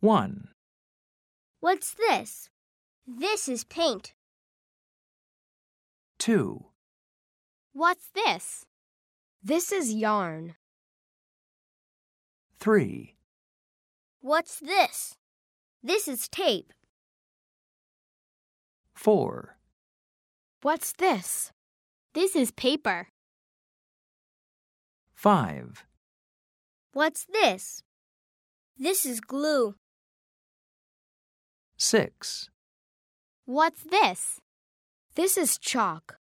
1, What's this? This is paint. 2, What's this? This is yarn. 3, What's this? This is tape. 4, What's this? This is paper. 5, What's this? This is glue. 6. What's this? This is chalk.